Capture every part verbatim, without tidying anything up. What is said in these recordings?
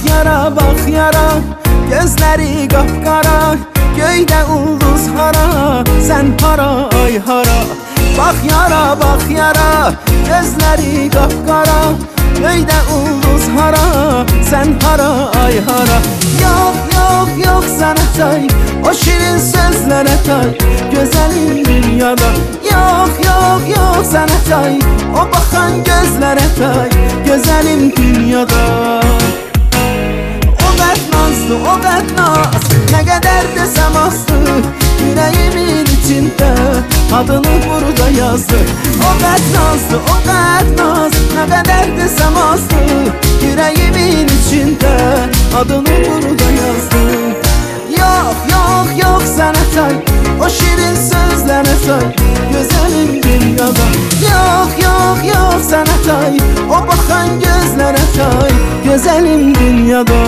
yara, bak yara, gözleri kapkara, göyde ulduz hara, sen hara ay hara. Bak yara, bak yara, gözleri kapkara, göyde ulduz hara, sen hara ay hara. Yok yok yok sana tay, o şirin sözlere tay, güzelim dünyada. Yok yok yok sana tay, o bakan gözlere tay, güzelim dünyada. O qət nazlı, o qət naz, nə qədər desəm azdı, yüreğimin içində adını burada yazdı. O qət nazlı, o qət naz, nə qədər desəm azdı, yüreğimin içində adını burada yazdı. Yok yok yok sana tay, o şirin sözlere tay, güzelim dünyada. Yok yok yok sana tay, o bakan gözlere tay, güzelim dünyada.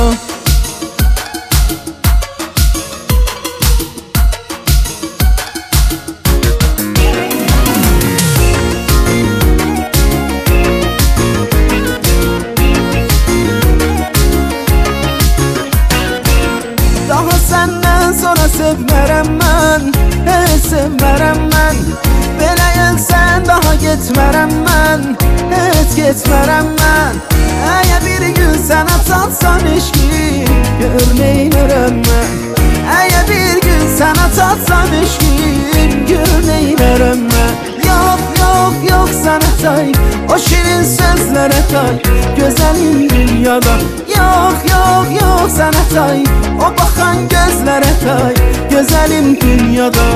Daha senden sonra sevmərəm mən, heç sevmərəm mən. Belə gəlsən daha getmərəm mən, heç getmərəm mən. Əgər bir gün sənə çatsam eşqim, gör neynərəm mən. Əgər bir gün sənə çatsam eşqim, gör neynərəm mən. Yok yok yok sana tay, o şirin sözlere tay, güzelim dünyada. Yok yok yok sana tay, o bakan gözlere tay, güzelim dünyada.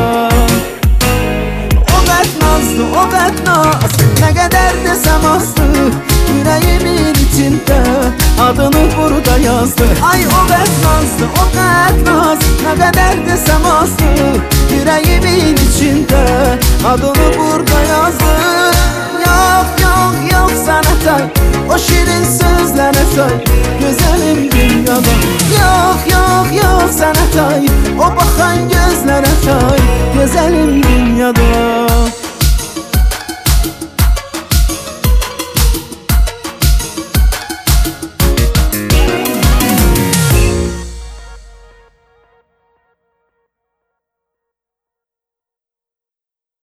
O qət nazlı, o qət naz, nə qədər desəm azdı, yüreğimin içində adını burada yazdı. Ay o qət nazlı, o qət naz, nə qədər desəm azdı, yüreğimin içində adını burada yazdı. Yok yok yok sana tay, o şirin sözlere tay, güzelim dünyada.